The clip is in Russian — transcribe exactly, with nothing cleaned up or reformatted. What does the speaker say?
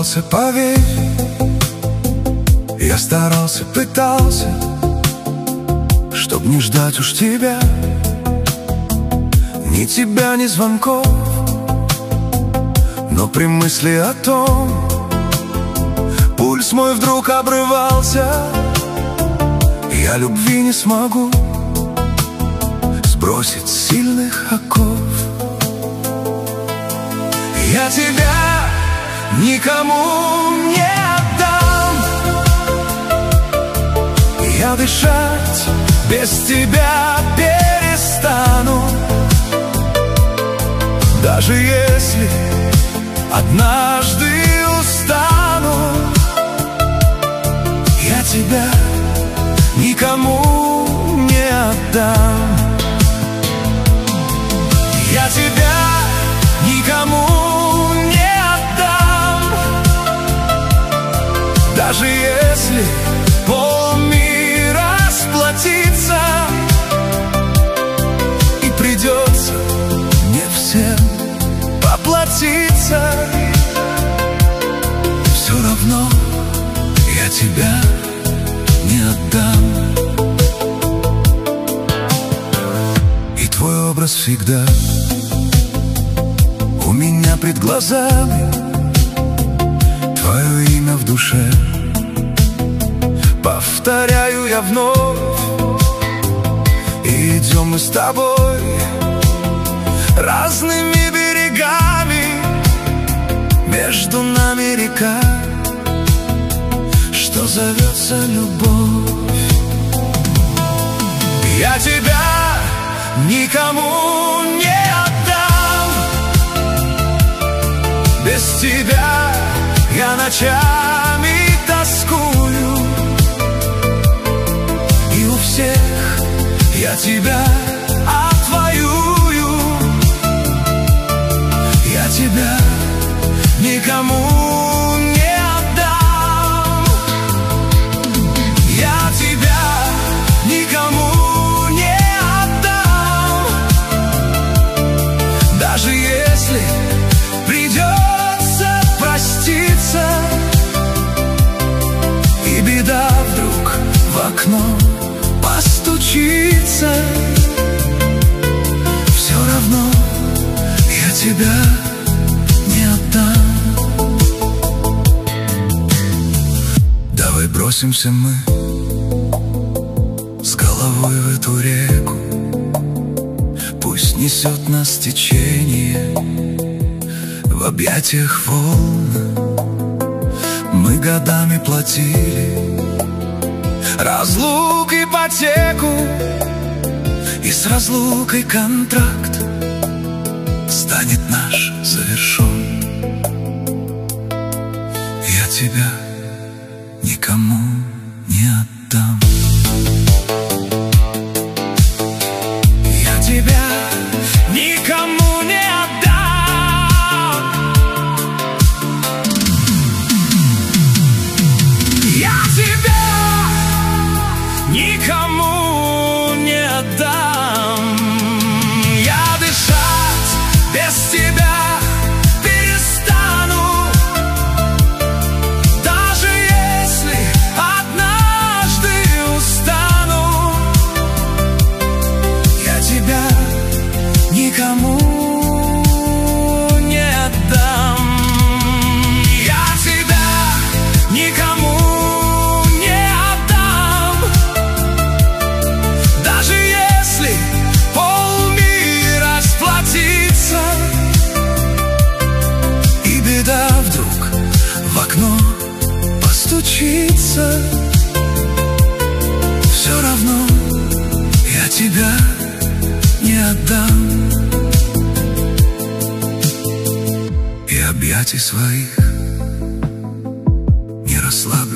старался, поверь, я старался, пытался, чтоб не ждать уж тебя, ни тебя, ни звонков. Но при мысли о том, пульс мой вдруг обрывался. Я любви не смогу сбросить с сильных оков. Я тебя никому не отдам. Я дышать без тебя перестану. Даже если однажды устану, я тебя никому не отдам. Я тебя никому не отдам. Даже если полмира сплотится и придется мне всем поплатиться, все равно я тебя не отдам. И твой образ всегда у меня пред глазами, твое имя в душе повторяю я вновь. И идем мы с тобой разными берегами, между нами река, что зовется любовь. Я тебя никому не отдам. Без тебя я ночами тоскую, и у всех я тебя отвоюю. Я тебя никому не отдам. Я тебя никому не отдам. Даже если придется проститься, и беда вдруг в окно постучится, все равно я тебя не отдам. Давай бросимся мы с головой в эту реку, пусть несет нас течение в объятиях волн. Мы годами платили разлук, ипотеку, и с разлукой контракт станет наш завершен. Я тебя никому не отдам. Я тебя никому не отдам. Я тебя никому не отдам. Я дышать без тебя перестану. Даже если однажды устану, я тебя никому не отдам. Я тебя никому не отдам. Даже если полмира сплотится, и беда вдруг в окно постучится, все равно я тебя не отдам. И объятий своих не расслаблю